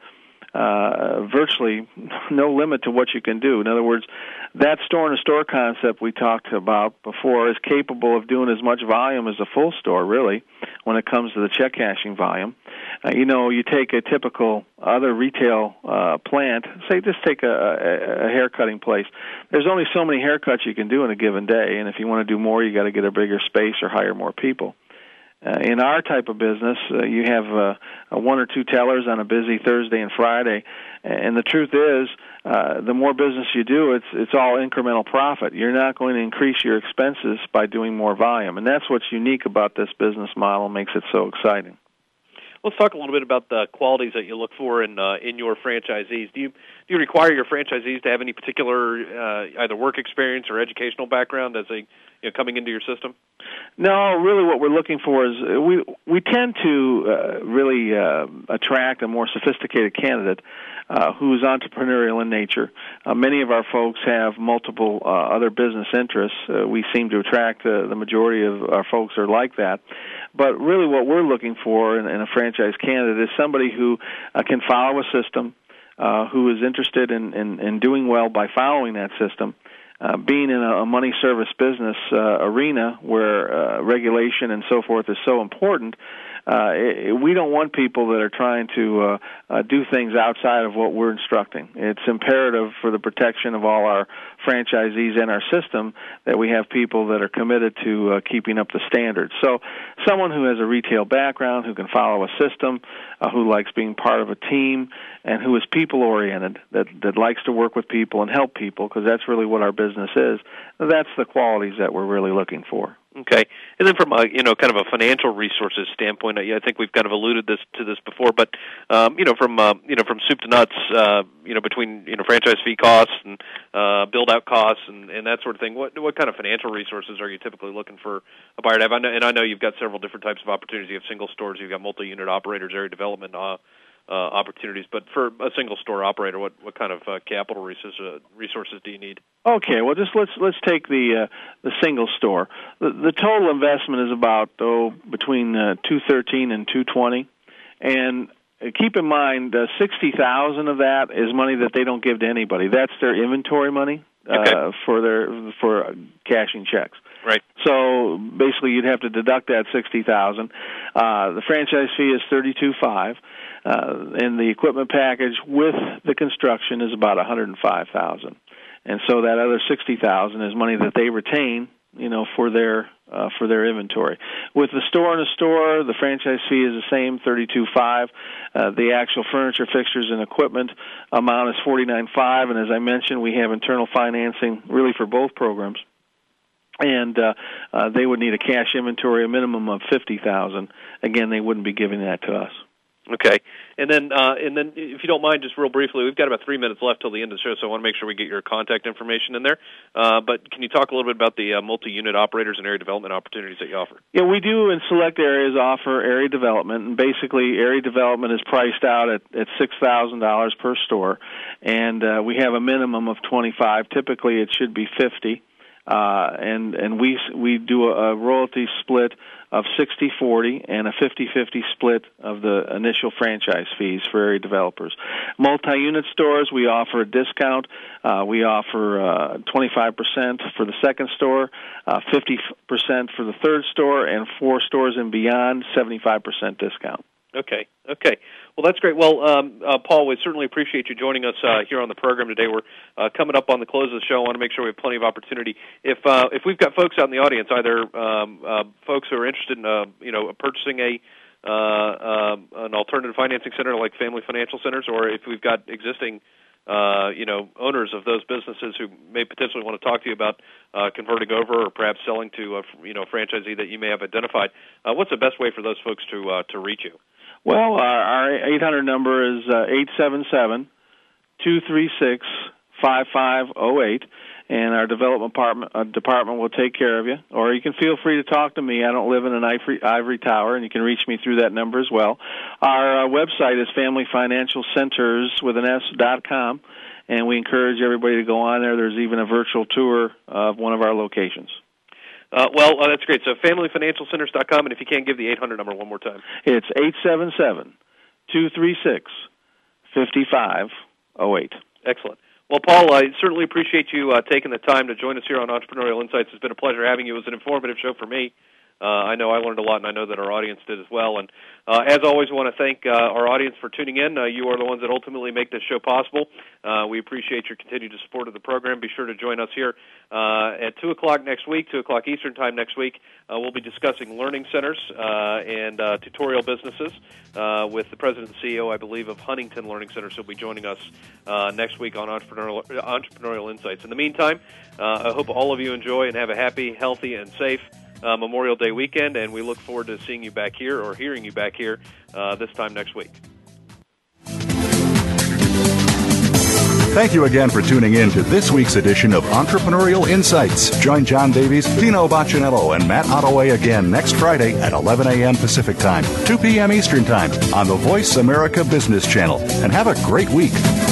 Uh, virtually no limit to what you can do. In other words, that store-in-a-store concept we talked about before is capable of doing as much volume as a full store, really, when it comes to the check cashing volume. Uh, you know, you take a typical other retail uh, plant, say just take a, a, a hair-cutting place. There's only so many haircuts you can do in a given day, and if you want to do more, you got to get a bigger space or hire more people. Uh, in our type of business, uh, you have uh, uh, one or two tellers on a busy Thursday and Friday, and the truth is, uh, the more business you do, it's it's all incremental profit. You're not going to increase your expenses by doing more volume, and that's what's unique about this business model, makes it so exciting. Let's talk a little bit about the qualities that you look for in uh, in your franchisees. Do you do you require your franchisees to have any particular uh, either work experience or educational background as they you know, coming into your system? No, really, what we're looking for is uh, we we tend to uh, really uh, attract a more sophisticated candidate uh, who is entrepreneurial in nature. Uh, many of our folks have multiple uh, other business interests. Uh, we seem to attract uh, the majority of our folks are like that. But really, what we're looking for in, in a franchise candidate is somebody who uh, can follow a system, uh, who is interested in, in, in doing well by following that system. Uh, being in a, a money service business uh, arena where uh, regulation and so forth is so important, uh, it, we don't want people that are trying to uh, uh, do things outside of what we're instructing. It's imperative for the protection of all our franchisees in our system that we have people that are committed to uh, keeping up the standards. So someone who has a retail background, who can follow a system, uh, who likes being part of a team, and who is people-oriented, that, that likes to work with people and help people, because that's really what our business is. That's the qualities that we're really looking for. Okay, and then from a you know kind of a financial resources standpoint, I think we've kind of alluded this to this before, but um, you know from uh, you know from soup to nuts, uh, you know between you know franchise fee costs and uh, build out costs and, and that sort of thing. What what kind of financial resources are you typically looking for a buyer to have? I know, and I know you've got several different types of opportunities. You have single stores, you've got multi-unit operators, area development uh, uh, opportunities. But for a single store operator, what what kind of uh, capital resources uh, resources do you need? Okay, well, just let's let's take the uh, the single store. The, the total investment is about oh between uh, two thirteen and two twenty, and keep in mind uh, sixty thousand of that is money that they don't give to anybody. That's their inventory money uh, okay. for their for cashing checks. Right. So basically, you'd have to deduct that sixty thousand. Uh, the franchise fee is thirty two five, uh, and the equipment package with the construction is about one hundred and five thousand. And so that other sixty thousand is money that they retain, you know, for their uh, for their inventory. With the store in a store, the franchise fee is the same, thirty-two five. Uh, the actual furniture, fixtures, and equipment amount is forty-nine five. And as I mentioned, we have internal financing really for both programs. And uh, uh, they would need a cash inventory, a minimum of fifty thousand. Again, they wouldn't be giving that to us. Okay, and then uh, and then if you don't mind, just real briefly, we've got about three minutes left till the end of the show, so I want to make sure we get your contact information in there. Uh, but can you talk a little bit about the uh, multi-unit operators and area development opportunities that you offer? Yeah, we do in select areas offer area development, and basically area development is priced out at, at six thousand dollars per store, and uh, we have a minimum of twenty-five. Typically, it should be fifty. Uh, and, and we, we do a, a royalty split of sixty forty and a fifty fifty split of the initial franchise fees for area developers. Multi-unit stores, we offer a discount. Uh, we offer uh, twenty-five percent for the second store, uh, fifty percent for the third store, and four stores and beyond, seventy-five percent discount. Okay, okay. Well, that's great. Well, um, uh, Paul, we certainly appreciate you joining us uh, here on the program today. We're uh, coming up on the close of the show. I want to make sure we have plenty of opportunity. If uh, if we've got folks out in the audience, either um, uh, folks who are interested in uh, you know purchasing a uh, uh, an alternative financing center like Family Financial Centers, or if we've got existing Uh, you know, owners of those businesses who may potentially want to talk to you about uh, converting over or perhaps selling to a, you know, franchisee that you may have identified. Uh, what's the best way for those folks to uh, to reach you? Well, our, our eight hundred number is uh, eight seven seven, two three six, five five zero eight, and our development department, uh, department will take care of you. Or you can feel free to talk to me. I don't live in an ivory, ivory tower, and you can reach me through that number as well. Our uh, website is family financial centers with an S dot com, and we encourage everybody to go on there. There's even a virtual tour of one of our locations. Uh, well, uh, that's great. So family financial centers dot com, and if you can't, give the eight hundred number one more time. It's eight seven seven, two three six, five five zero eight. Excellent. Well, Paul, I certainly appreciate you uh, taking the time to join us here on Entrepreneurial Insights. It's been a pleasure having you. It was an informative show for me. Uh, I know I learned a lot, and I know that our audience did as well. And uh, as always, I want to thank uh, our audience for tuning in. Uh, you are the ones that ultimately make this show possible. Uh, we appreciate your continued support of the program. Be sure to join us here uh, at two o'clock next week, two o'clock Eastern Time next week. Uh, we'll be discussing learning centers uh, and uh, tutorial businesses uh, with the president and C E O, I believe, of Huntington Learning Centers. He'll be joining us uh, next week on Entrepreneurial, Entrepreneurial Insights. In the meantime, uh, I hope all of you enjoy and have a happy, healthy, and safe Uh, Memorial Day weekend, and we look forward to seeing you back here or hearing you back here uh, this time next week. Thank you again for tuning in to this week's edition of Entrepreneurial Insights. Join John Davies, Pino Boccinello, and Matt Ottaway again next Friday at eleven a.m. Pacific Time, two p.m. Eastern Time on the Voice America Business Channel. And have a great week.